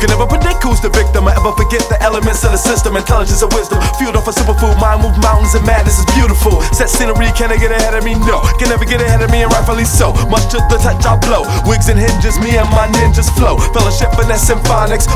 can never predict who's the victim or ever forget the elements of the system. Intelligence and wisdom, fueled off a superfood mind, move mountains and madness is beautiful. Set scenery, can I get ahead of me? No, can never get ahead of me, and rightfully so. Much to the touch I blow, wigs and hinges, me and my ninjas flow. Fellowship, finesse, symphonics,